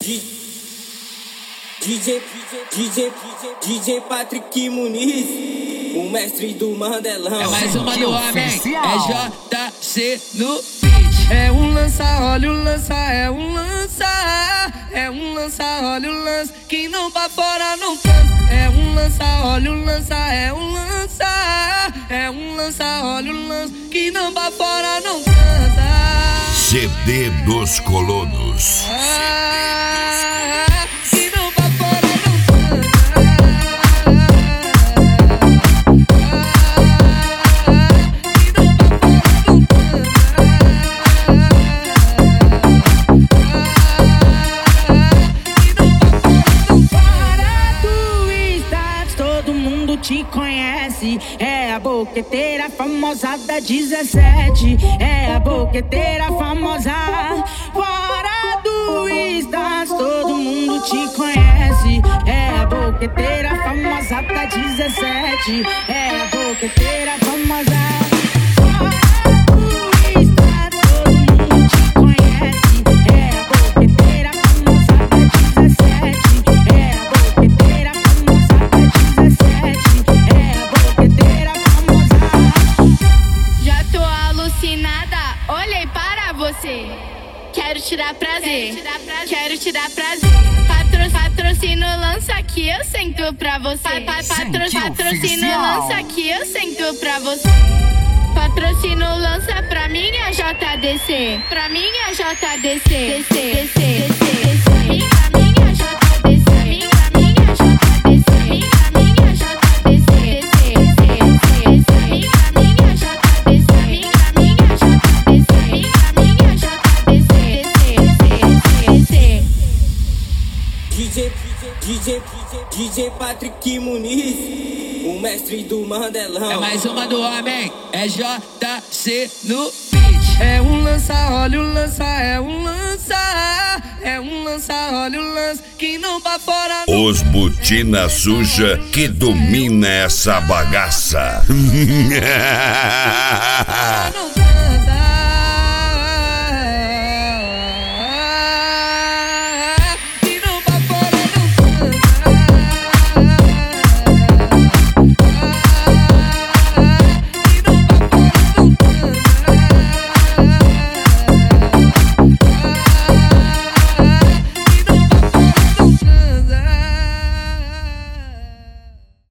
DJ Patrick Muniz, o mestre do Mandelão. É mais uma do homem, é JC no beat. É um lança, olha o lança, é um lança. É um lança, olha o lança, que não pra fora não cansa. É um lança, olha o lança, é um lança. É um lança, olha o lança, que não pra fora não cansa. CD dos Colonos. Que não pra fora não cansa. Te conhece, é a boqueteira famosa da 17. É a boqueteira famosa. Fora do Stars, todo mundo te conhece. É a boqueteira famosa da 17. É a boqueteira famosa. Olhei para você, quero te dar prazer, quero te dar prazer. Patrocínio lança que eu sento pra você. Patrocínio lança que eu sento pra você. Patrocínio lança pra minha JDC, pra minha JDC, DJ Patrick Muniz, o mestre do Mandelão. É mais uma do homem, é JC no beat. É um lança, olha o lança, é um lança. É um lança, olha o lança, que não pra fora não. Os botina suja que domina essa bagaça. Não